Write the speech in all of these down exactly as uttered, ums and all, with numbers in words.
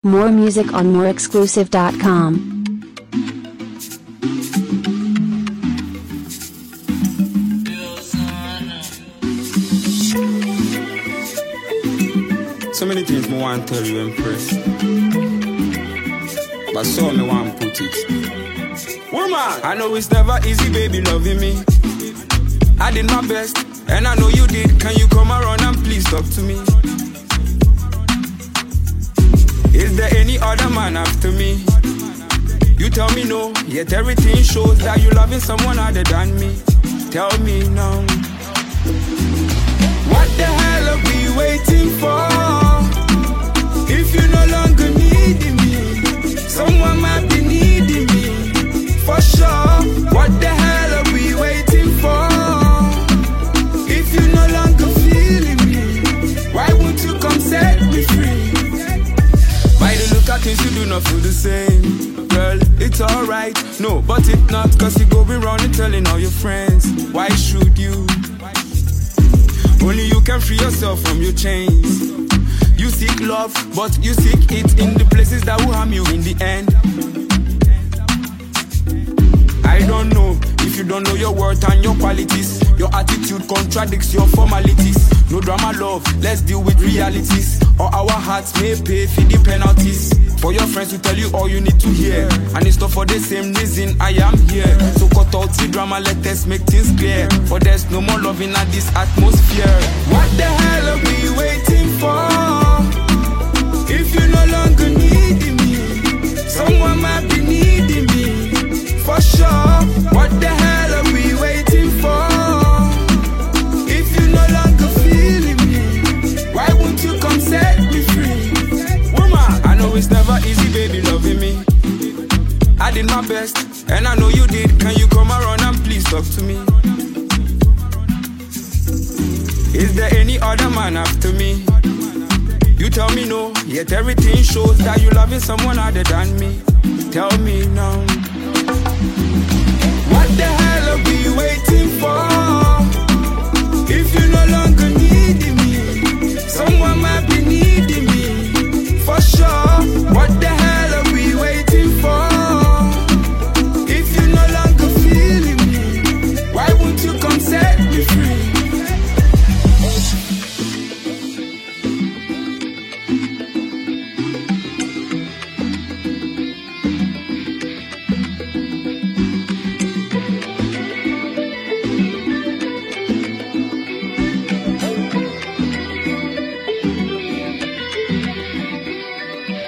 More music on more exclusive dot com. So many things I want to tell you, Empress, but so me want to put it. Woman, I know it's never easy, baby, loving me. I did my best, and I know you did. Can you come around and please talk to me? Is there any other man after me? You tell me no, yet everything shows that you loving someone other than me. Tell me now. What the hell are we waiting for? If you no longer needing me, someone might be needing me, for sure. What the hell are we waiting for? If you no longer feeling me, why won't you come set me free? By the look at things, you do not feel the same. Girl, it's alright, no, but it's not. Cause you going around and telling all your friends. Why should you? Only you can free yourself from your chains. You seek love, but you seek it in the places that will harm you in the end. I don't know if you don't know your worth and your qualities. Your attitude contradicts your formalities. No drama, love, let's deal with realities, or our hearts may pay for the penalties. For your friends to tell you all you need to hear, and it's not for the same reason I am here. So cut out the drama, let us make things clear, for there's no more love in this atmosphere. What the hell are we waiting for? If you no longer needing me, someone might be needing me, for sure. What the hell are we waiting for? If you no longer feeling me, why won't you come set me free? Woman, I know it's never easy, baby, loving me. I did my best, and I know you did. Can you come around and please talk to me? Is there any other man after me? You tell me no, yet everything shows that you loving someone other than me. Tell me now. What the hell are we waiting for? If you no longer needing me, someone might be needing me, for sure. What the hell are we waiting for? If you no longer feeling me, why won't you come set me free?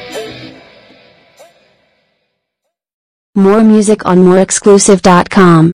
More music on more exclusive dot com.